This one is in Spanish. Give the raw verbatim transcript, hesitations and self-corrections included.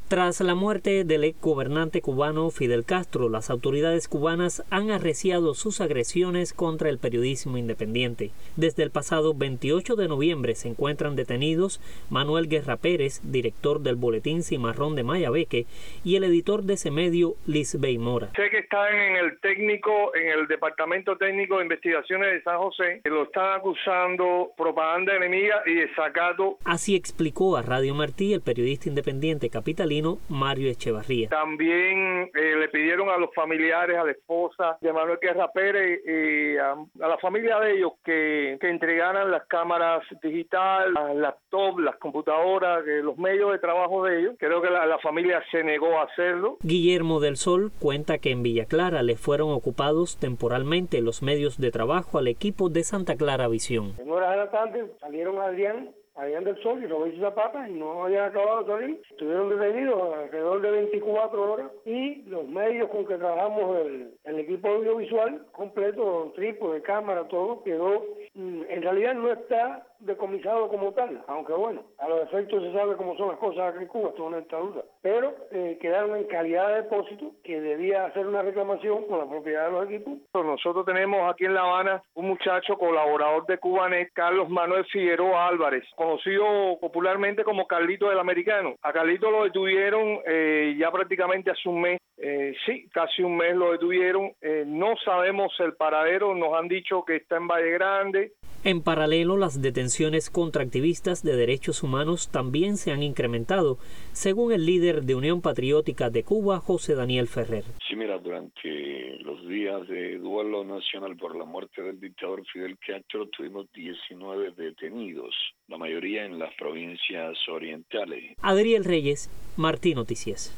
Tras la muerte del ex gobernante cubano Fidel Castro, las autoridades cubanas han arreciado sus agresiones contra el periodismo independiente. Desde el pasado veintiocho de noviembre se encuentran detenidos Manuel Guerra Pérez, director del Boletín Cimarrón de Mayabeque, y el editor de ese medio, Lisbey Mora. Sé que están en el técnico, en el Departamento Técnico de Investigaciones de San José, que lo están acusando propaganda enemiga y desacato. Así explicó a Radio Martí el periodista independiente capitalino Mario Echevarría. También eh, le pidieron a los familiares, a la esposa de Manuel Guerra Pérez y a, a la familia de ellos que, que entregaran las cámaras digitales, las laptops, las computadoras, eh, los medios de trabajo de ellos. Creo que la, la familia se negó a hacerlo. Guillermo del Sol cuenta que en Villa Clara le fueron ocupados temporalmente los medios de trabajo al equipo de Santa Clara Visión. En horas de la tarde salieron Adrián Adrián del Sol y Roberto Zapata y no habían acabado de salir. Estuvieron detenidos alrededor de veinticuatro horas y los medios con que trabajamos, el, el equipo audiovisual completo, trípode, cámara, todo, quedó, en realidad no está decomisado como tal, aunque bueno, a los efectos se sabe cómo son las cosas aquí en Cuba, esto es una dictadura, pero eh, quedaron en calidad de depósito que debía hacer una reclamación con la propiedad de los equipos. Nosotros tenemos aquí en La Habana un muchacho colaborador de Cubanet, Carlos Manuel Figueroa Álvarez, conocido popularmente como Carlito del Americano. A Carlito lo detuvieron eh, ya prácticamente hace un mes, eh, sí, casi un mes lo detuvieron, eh, no sabemos el paradero, nos han dicho que está en Valle Grande. En paralelo, las detenciones contra activistas de derechos humanos también se han incrementado, según el líder de Unión Patriótica de Cuba, José Daniel Ferrer. Sí, mira, durante los días de duelo nacional por la muerte del dictador Fidel Castro tuvimos diecinueve detenidos, la mayoría en las provincias orientales. Adriel Reyes, Martí Noticias.